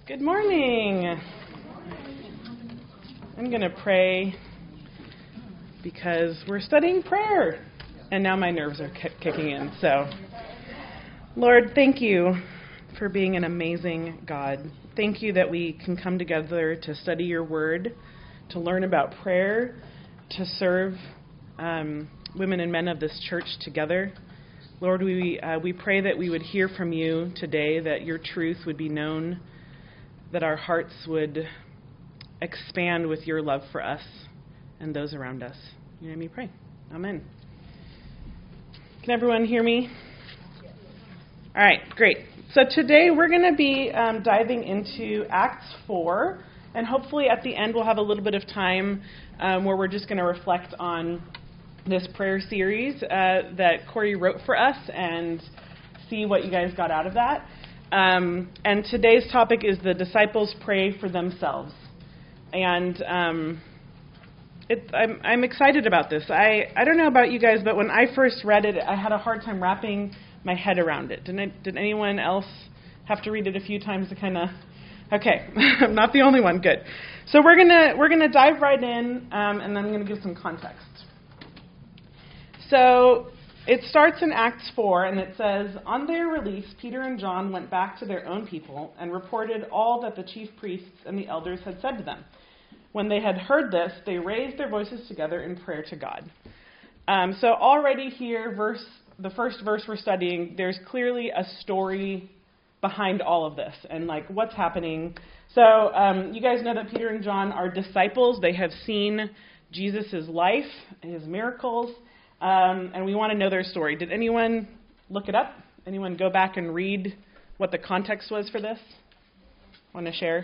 Good morning. I'm going to pray because we're studying prayer, and now my nerves are kicking in. So, Lord, thank you for being an amazing God. Thank you that we can come together to study your word, to learn about prayer, to serve women and men of this church together. Lord, we pray that we would hear from you today, that your truth would be known, that our hearts would expand with your love for us and those around us. You hear me pray. Amen. Can everyone hear me? All right, great. So today we're going to be diving into Acts 4, and hopefully at the end we'll have a little bit of time where we're just going to reflect on this prayer series that Corey wrote for us and see what you guys got out of that. And today's topic is the disciples pray for themselves. And I'm excited about this. I don't know about you guys, but when I first read it, I had a hard time wrapping my head around it. Did anyone else have to read it a few times to kind of... Okay, I'm not the only one. Good. So we're gonna dive right in, and then I'm going to give some context. So it starts in Acts 4, and it says, "On their release, Peter and John went back to their own people and reported all that the chief priests and the elders had said to them. When they had heard this, they raised their voices together in prayer to God." So already here, the first verse we're studying, there's clearly a story behind all of this and like what's happening. So you guys know that Peter and John are disciples. They have seen Jesus' life, his miracles, and we want to know their story. Did anyone look it up? Anyone go back and read what the context was for this? Want to share?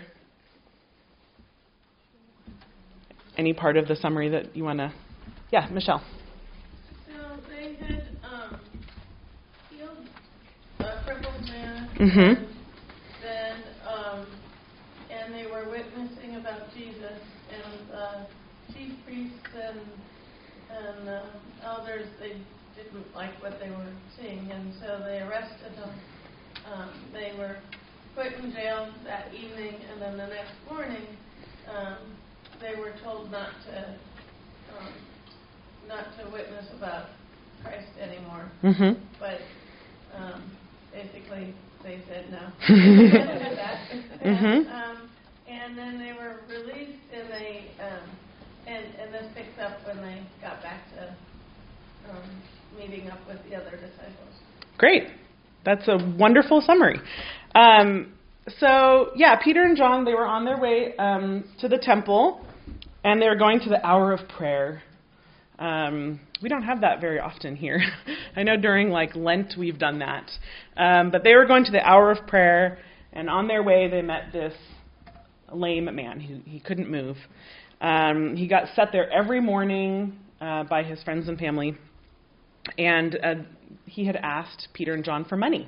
Any part of the summary that you want to... Yeah, Michelle. So they had healed a crippled man, Mm-hmm. and they were witnessing about Jesus, and the chief priests and elders, they didn't like what they were seeing, and so they arrested them. They were put in jail that evening, and then the next morning, they were told not to witness about Christ anymore. Mm-hmm. But basically, they said no. Mm-hmm. And then they were released, and they and this picks up when they got back to meeting up with the other disciples. Great. That's a wonderful summary. So, yeah, Peter and John, they were on their way to the temple, and they were going to the hour of prayer. We don't have that very often here. I know during, Lent we've done that. But they were going to the hour of prayer, and on their way they met this lame man. He couldn't move. He got set there every morning by his friends and family, and he had asked Peter and John for money.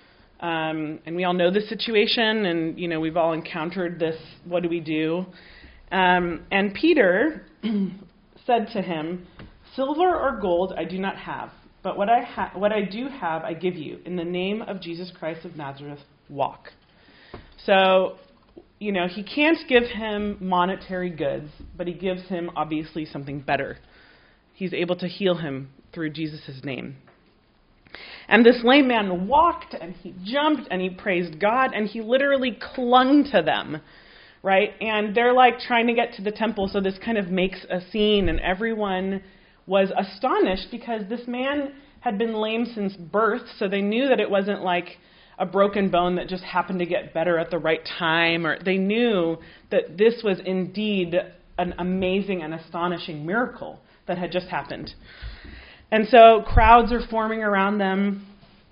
And we all know the situation, and, we've all encountered this, what do we do? And Peter said to him, "Silver or gold I do not have, but what I do have I give you. In the name of Jesus Christ of Nazareth, walk." So, he can't give him monetary goods, but he gives him, obviously, something better. He's able to heal him through Jesus' name. And this lame man walked, and he jumped, and he praised God, and he literally clung to them, right? And they're, trying to get to the temple, so this kind of makes a scene, and everyone was astonished because this man had been lame since birth, so they knew that it wasn't a broken bone that just happened to get better at the right time, or they knew that this was indeed an amazing and astonishing miracle that had just happened. And so crowds are forming around them,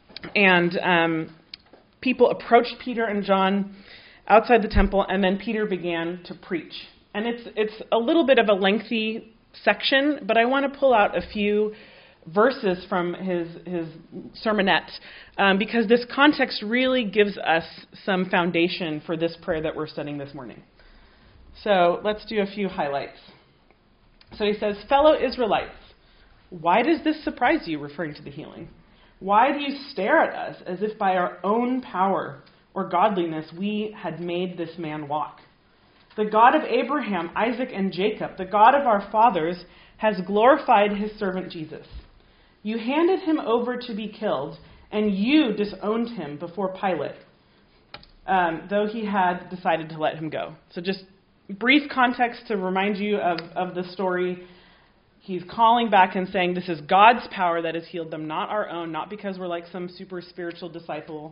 and people approached Peter and John outside the temple, and then Peter began to preach. And it's a little bit of a lengthy section, but I want to pull out a few verses from his sermonette, because this context really gives us some foundation for this prayer that we're studying this morning. So let's do a few highlights. So he says, "Fellow Israelites, why does this surprise you?" Referring to the healing. "Why do you stare at us as if by our own power or godliness we had made this man walk. The God of Abraham, Isaac, and Jacob, the God of our fathers, has glorified his servant Jesus. You handed him over to be killed, and you disowned him before Pilate, though he had decided to let him go. So just brief context to remind you of the story. He's calling back and saying this is God's power that has healed them, not our own, not because we're like some super spiritual disciple.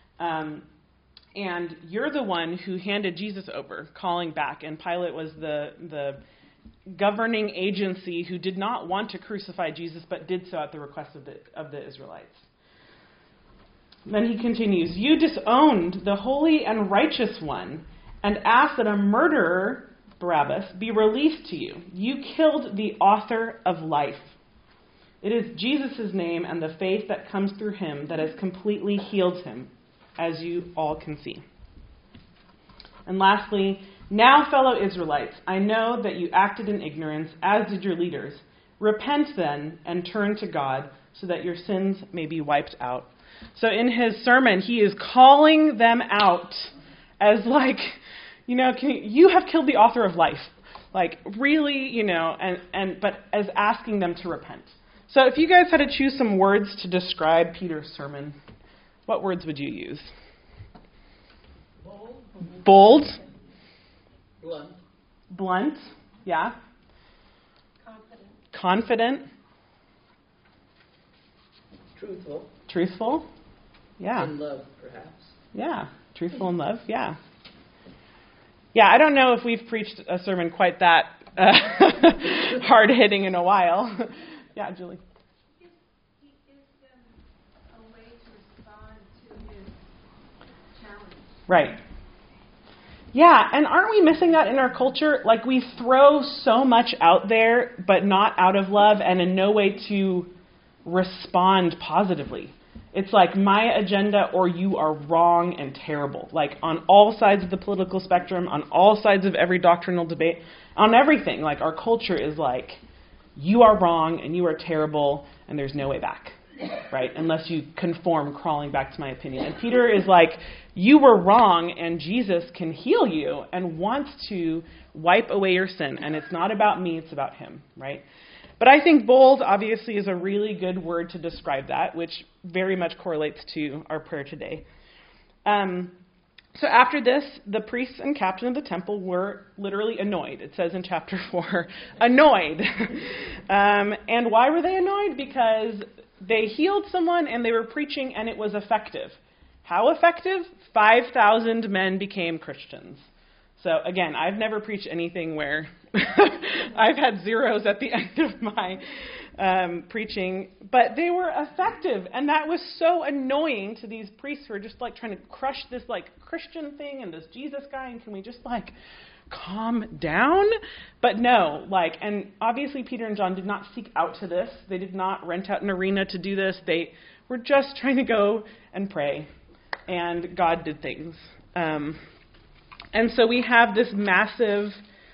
And you're the one who handed Jesus over, calling back. And Pilate was the governing agency who did not want to crucify Jesus, but did so at the request of the Israelites. Then he continues, you disowned the holy and righteous one and asked that a murderer, Barabbas, be released to you. You killed the author of life. It is Jesus' name and the faith that comes through him that has completely healed him, as you all can see. And lastly, now, fellow Israelites, I know that you acted in ignorance, as did your leaders. Repent then and turn to God so that your sins may be wiped out. So in his sermon, he is calling them out as like, you have killed the author of life. Like, really, but as asking them to repent. So if you guys had to choose some words to describe Peter's sermon, what words would you use? Bold. Blunt. Yeah. Confident. Truthful. Yeah. In love, perhaps. Yeah. Truthful in love. Yeah. Yeah, I don't know if we've preached a sermon quite that hard-hitting in a while. Yeah, Julie. He gives them a way to respond to his challenge. Right. Yeah, and aren't we missing that in our culture? Like, we throw so much out there, but not out of love and in no way to respond positively. It's like my agenda or you are wrong and terrible. Like, on all sides of the political spectrum, on all sides of every doctrinal debate, on everything. Like, our culture is like, you are wrong and you are terrible and there's no way back. Right? Unless you conform, crawling back to my opinion. And Peter is like, you were wrong and Jesus can heal you and wants to wipe away your sin. And it's not about me, it's about him, right? But I think bold, obviously, is a really good word to describe that, which very much correlates to our prayer today. So after this, the priests and captain of the temple were literally annoyed. It says in chapter 4, annoyed. And why were they annoyed? Because they healed someone and they were preaching and it was effective. How effective? 5,000 men became Christians. So again, I've never preached anything where I've had zeros at the end of my preaching, but they were effective, and that was so annoying to these priests who are just like trying to crush this like Christian thing and this Jesus guy, and can we just like calm down? But no, and obviously Peter and John did not seek out to this. They did not rent out an arena to do this. They were just trying to go and pray, and God did things. And so we have this massive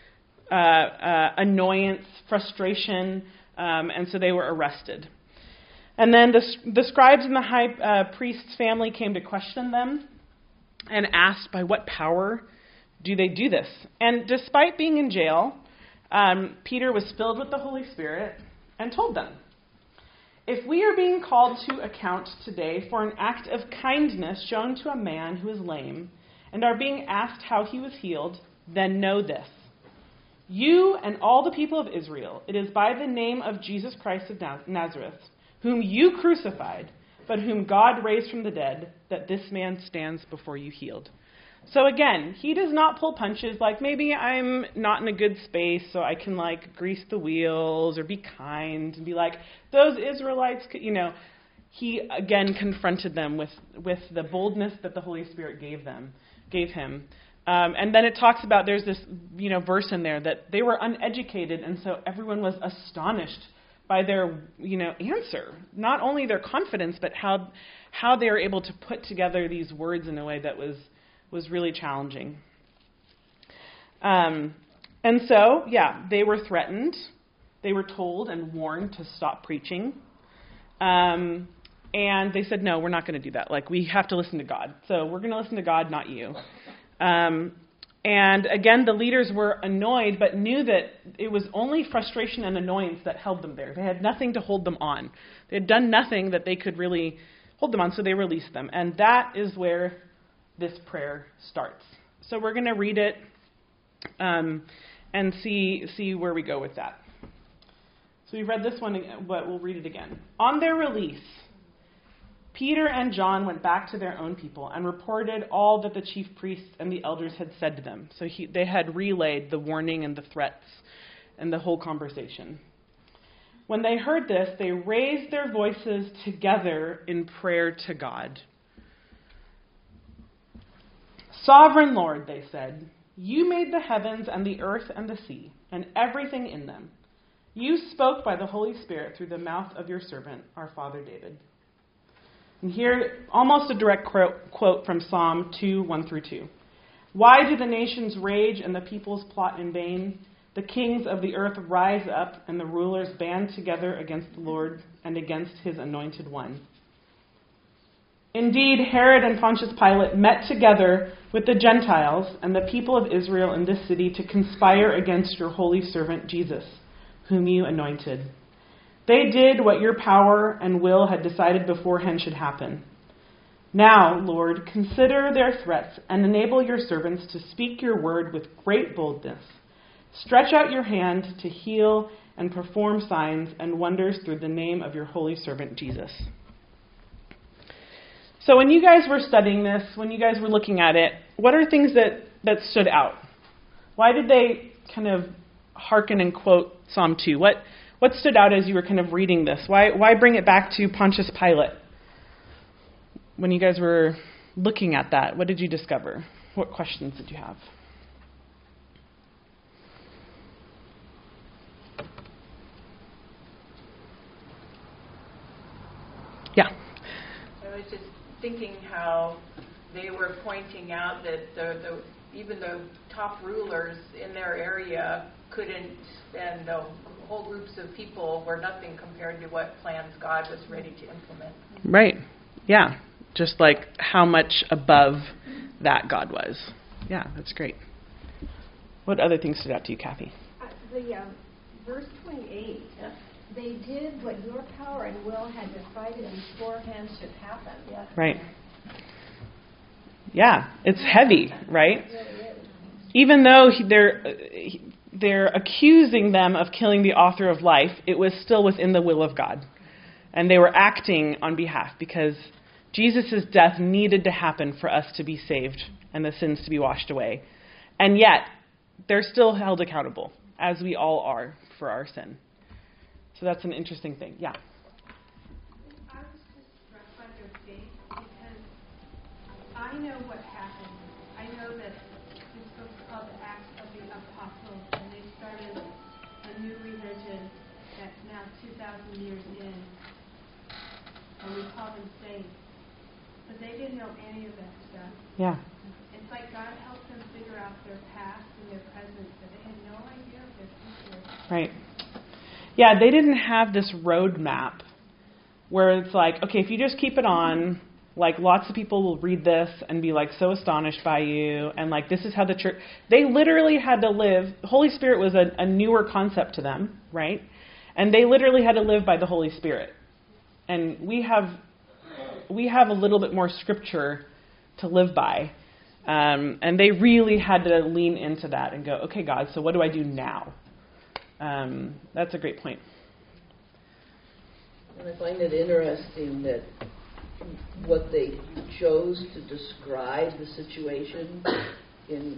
annoyance, frustration, and so they were arrested. And then the scribes and the high priest's family came to question them and asked, by what power do they do this? And despite being in jail, Peter was filled with the Holy Spirit and told them, if we are being called to account today for an act of kindness shown to a man who is lame, and are being asked how he was healed, then know this. You and all the people of Israel, it is by the name of Jesus Christ of Nazareth, whom you crucified, but whom God raised from the dead, that this man stands before you healed. So again, he does not pull punches like maybe I'm not in a good space so I can grease the wheels or be kind and be like, those Israelites, He again confronted them with the boldness that the Holy Spirit gave him. And then it talks about, there's this verse in there that they were uneducated, and so everyone was astonished by their answer. Not only their confidence, but how they were able to put together these words in a way that was really challenging. And so, they were threatened. They were told and warned to stop preaching. And they said, no, we're not going to do that. Like, we have to listen to God. So we're going to listen to God, not you. And again, the leaders were annoyed, but knew that it was only frustration and annoyance that held them there. They had nothing to hold them on. They had done nothing that they could really hold them on, so they released them. And that is where this prayer starts. So we're going to read it and see where we go with that. So we read this one, but we'll read it again. On their release, Peter and John went back to their own people and reported all that the chief priests and the elders had said to them. So they had relayed the warning and the threats and the whole conversation. When they heard this, they raised their voices together in prayer to God. Sovereign Lord, they said, you made the heavens and the earth and the sea and everything in them. You spoke by the Holy Spirit through the mouth of your servant, our father David. And here, almost a direct quote from Psalm 2, 1 through 2. Why do the nations rage and the peoples plot in vain? The kings of the earth rise up and the rulers band together against the Lord and against his anointed one. Indeed, Herod and Pontius Pilate met together with the Gentiles and the people of Israel in this city to conspire against your holy servant Jesus, whom you anointed. They did what your power and will had decided beforehand should happen. Now, Lord, consider their threats and enable your servants to speak your word with great boldness. Stretch out your hand to heal and perform signs and wonders through the name of your holy servant Jesus. So when you guys were studying this, when you guys were looking at it, what are things that stood out? Why did they kind of hearken and quote Psalm 2? What stood out as you were kind of reading this? Why bring it back to Pontius Pilate? When you guys were looking at that, what did you discover? What questions did you have? Yeah. I was just thinking how they were pointing out that even the top rulers in their area couldn't, and the whole groups of people were nothing compared to what plans God was ready to implement. Right. Yeah. Just like how much above that God was. Yeah, that's great. What other things stood out to you, Kathy? Verse 28, they did what your power and will had decided beforehand should happen. Yeah. Right. Yeah, it's heavy, right? It really is. Even though they're accusing them of killing the author of life, it was still within the will of God. And they were acting on behalf because Jesus' death needed to happen for us to be saved and the sins to be washed away. And yet, they're still held accountable, as we all are, for our sin. So that's an interesting thing. Yeah. I was just struck by their faith because I know what happened. I know that this book is called the Acts of the Apostles, and they started a new religion that's now 2,000 years in, and we call them saints. But they didn't know any of that stuff. Yeah. It's like God helped them figure out their past and their present, but they had no idea of their future. Right. Yeah, they didn't have this roadmap where it's like, okay, if you just keep it on, like lots of people will read this and be like so astonished by you, and like this is how the church. They literally had to live. The Holy Spirit was a newer concept to them, right? And they literally had to live by the Holy Spirit. And we have a little bit more scripture to live by, and they really had to lean into that and go, okay, God, so what do I do now? That's a great point. And I find it interesting that what they chose to describe the situation in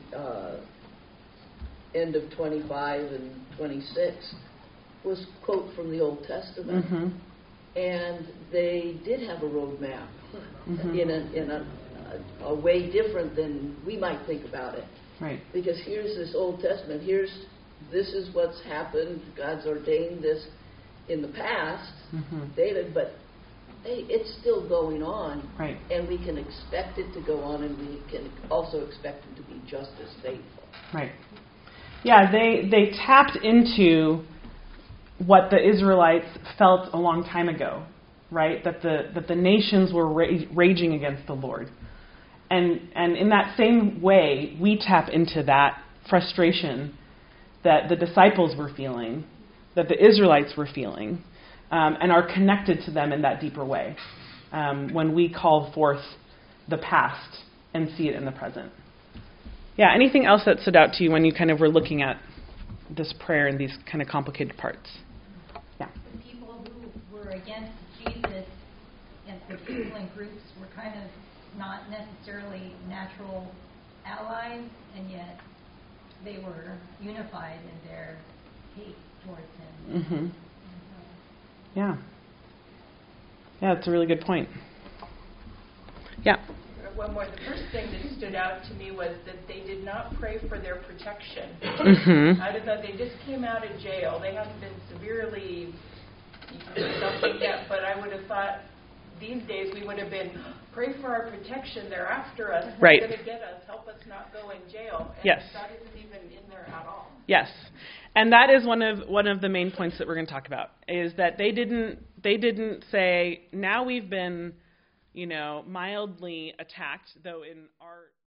end of 25 and 26 was quote from the Old Testament. Mm-hmm. And they did have a roadmap Mm-hmm. in a way different than we might think about it. Right. Because here's this Old Testament, this is what's happened, God's ordained this in the past, Mm-hmm. David, but it's still going on. Right. And we can expect it to go on, and we can also expect it to be just as faithful. Right. Yeah, they tapped into what the Israelites felt a long time ago. right? That the nations were raging against the Lord. And in that same way, we tap into that frustration that the disciples were feeling, that the Israelites were feeling, and are connected to them in that deeper way when we call forth the past and see it in the present. Yeah, anything else that stood out to you when you kind of were looking at this prayer and these kind of complicated parts? Yeah. The people who were against Jesus and the people in groups were kind of not necessarily natural allies, and yet they were unified in their hate towards him. Mm-hmm. Yeah. Yeah, that's a really good point. Yeah. One more. The first thing that stood out to me was that they did not pray for their protection. Mm-hmm. I'd have thought they just came out of jail. They haven't been severely something yet, but I would have thought these days we would have been, pray for our protection. They're after us. Right. They're going to get us. Help us not go in jail. And Yes. that isn't even in there at all. Yes. And that is one of the main points that we're going to talk about, is that they didn't say, now we've been, mildly attacked, though in our